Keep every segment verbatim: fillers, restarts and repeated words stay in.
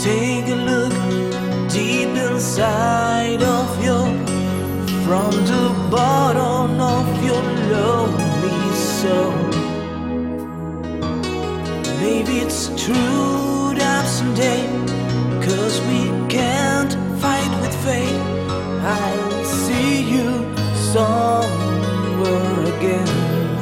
Take a look deep inside of you, from the bottom of your lonely soul. Maybe it's true that someday, 'cause we can't fight with fate, I'll see you somewhere again.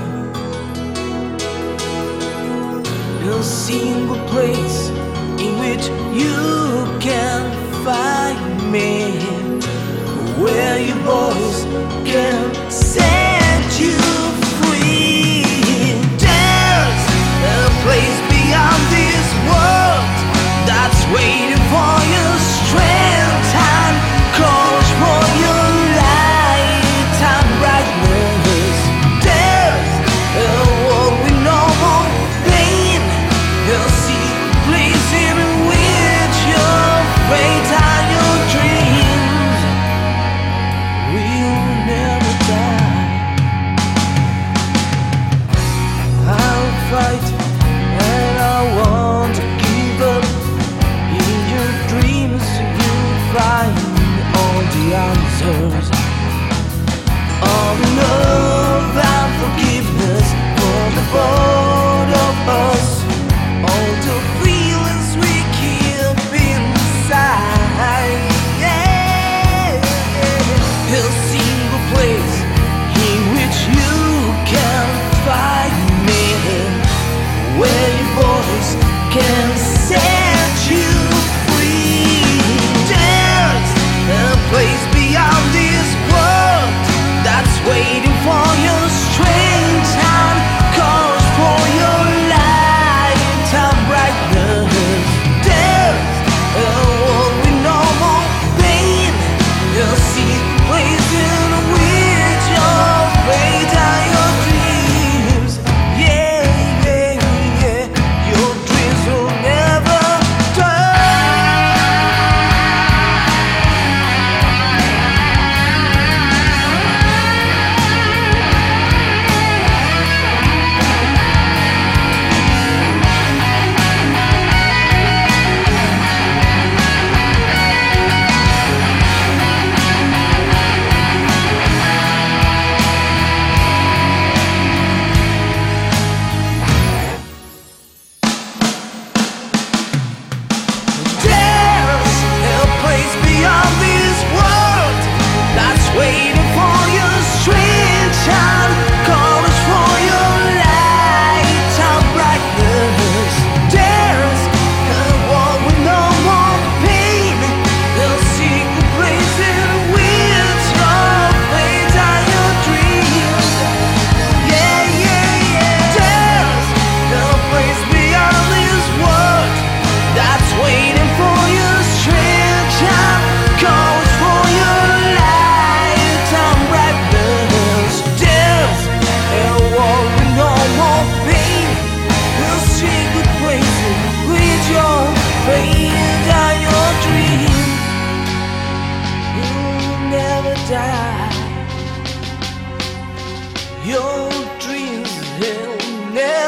A single place in which you can find me, where your voice can set you free. There's a place beyond this world that's waiting for your strength and courage, for your light and brightness. There's a world with no more pain, a secret place in which your fate and your dreams will never die. I'll fight and I want to give up. In your dreams you'll find all the answers. All the love and forgiveness for the both of us. All the feelings we keep inside. Yeah. A single place in which you can find me, where your voice can set you free. There's a place beyond this world that's waiting for your strength and courage, for your light and brightness. There's a world with no more pain, a secret place in which your fate and your dreams, yeah, yeah, yeah, your dreams will never die. There's a place beyond this world that's waiting for your strength and courage, for your light and brightness. There's a world with no more pain, a secret place in which your fate and your dreams, yeah, yeah, yeah. There's a place beyond this world that's waiting for your strength and courage, for your light and brightness. There's a world with no more pain, a secret place in which your fate and your dreams will never die. Your dreams will never